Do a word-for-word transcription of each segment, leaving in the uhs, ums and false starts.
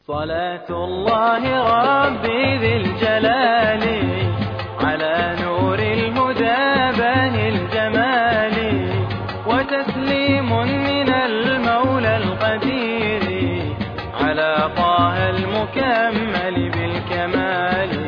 صلاة الله ربي ذي الجلال على نور الهدى باهي الجمال، وتسليم من المولى القدير على طه المكمل بالكمال.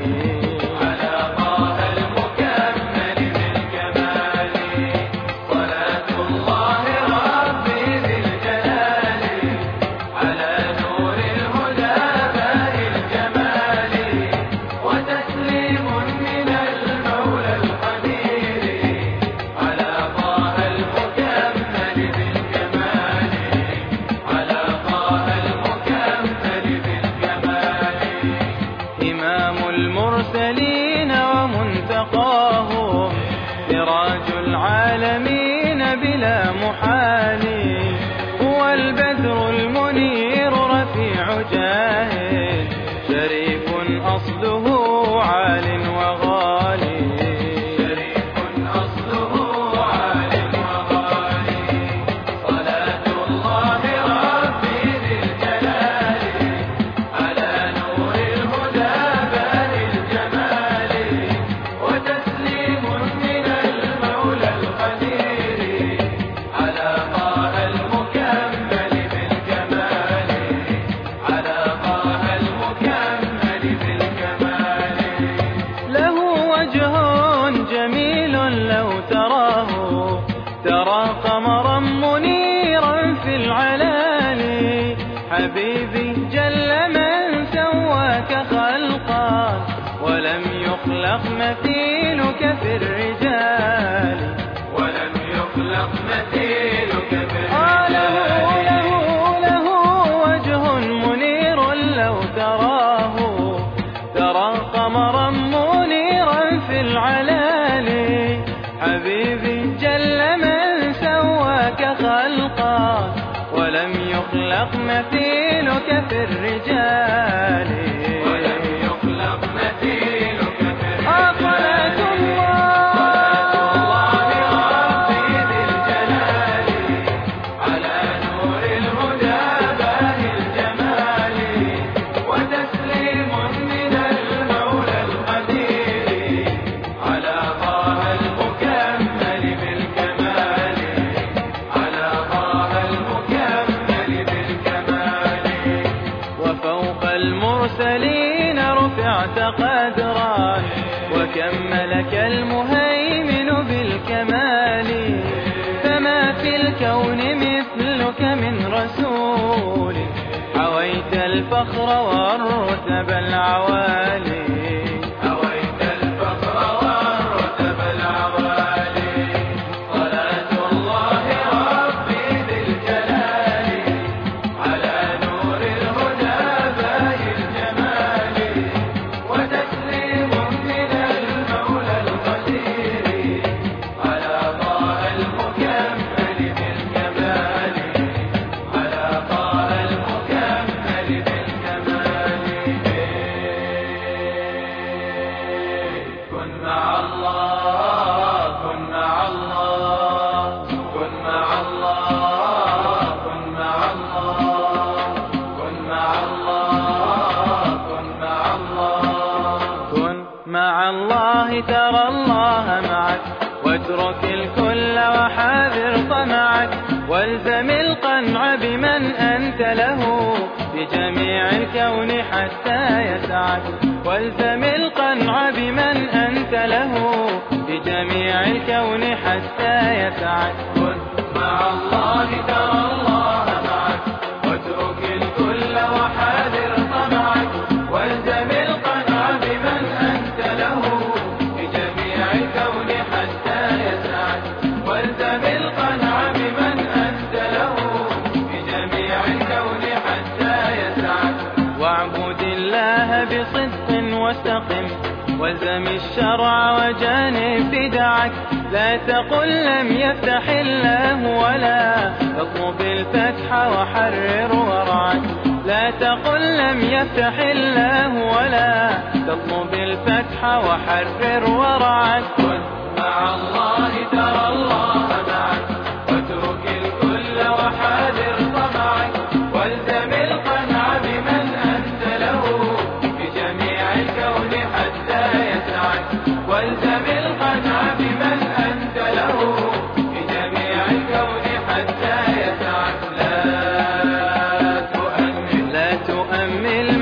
المرسلين ومنتقاهم سراج العالمين بلا محال، هو البدر المنير رفيع جاه شريف أصله عال وغالي. لو تراه ترى قمرا منيرا في العلالي، حبيبي جل من سواك خلقا ولم يخلق مثيلك في الرجال. ولم يخلق مثيلك في الرجال. له له وجه منير لو تراه ترى قمرا منيرا في العلالي، حبيبي جل من سواك خلقا ولم يخلق مثيلك في الرجال. ولم يخلق مثيلك في الرجال. صلاة الله ربي ذي الجلال على نور الهدى باهي الجمال، وتسليم من المولى القدير على طه المكمل بالكمال. على طه المكمل بالكمال. وفوق المرسلين رفعت قدرا وكملك المهيمن بالكمال، فما في الكون مثلك من رسول حويت الفخر والرتب العوالي. حويت الفخر والرتب العوالي. صلاة الله ربي ذي الجلال على نور الهدى باهي الجمال، وتسليم من المولى القدير على طه المكمل بالكمال. على طه المكمل بالكمال. كن مع الله كن مع الله كن مع الله كن مع الله كن مع الله كن مع الله. كن مع الله ترى الله معك، واترك الكل وحاذر طمعك، والزم القنع بمن أنت له في جميع الكون حتى يسعك. والزم القنع بمن أنت له في جميع الكون حتى يسعك. كن مع الله ترى الله معك، واترك الكل وحاذر طمعك، والزم القنع بمن أنت له في جميع الكون حتى يسعك. والزم القنع بمن أنت له في جميع الكون حتى يسعك. واعبد الله بصدق واستقم، والزم الشرع وجانب بدعك. لا تقل لم يفتح الله ولا تطلب الفتح وحرر ورعك. لا تقل لم يفتح الله ولا تطلب الفتح وحرر ورعك. كن مع الله ترى الله معك، واترك الكل وحاذر طمعك، والزم القنع بمن أنت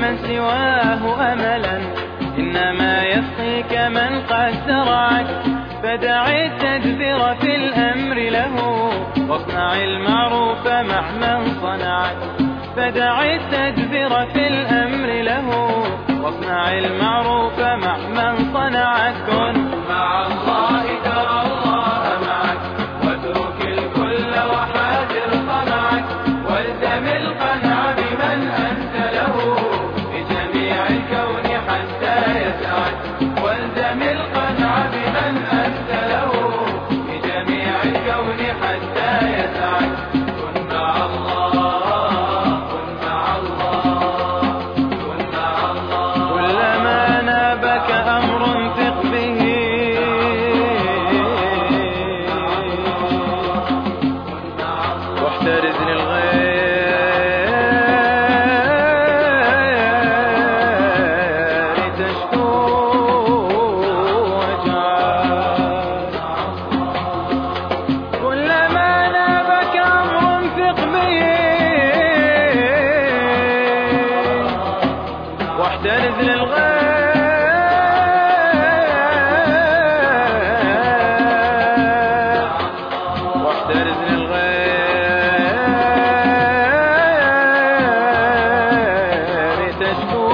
من سواه أملا، إنما يسقيك من قد زرعك. فدع التدبير في الأمر له، واصنع المعروف مع من صنعك. فدع التدبير في الأمر له، واصنع المعروف مع من صنعك. كن مع الله ترى الله معك، واترك الكل وحاذر طمعك. والزم القنع بمن أنت له، بجميع الكون حتى يسعك. والزم القنع بمن أنت له، بجميع الكون حتى يسعك. كن مع الله، كن مع الله، كن مع الله. كلما نابك أمر ثق به، واحترز للغير تشكو وجعك. كلما نابك أمر ثق به، واحترز للغير، واحترز للغير تشكو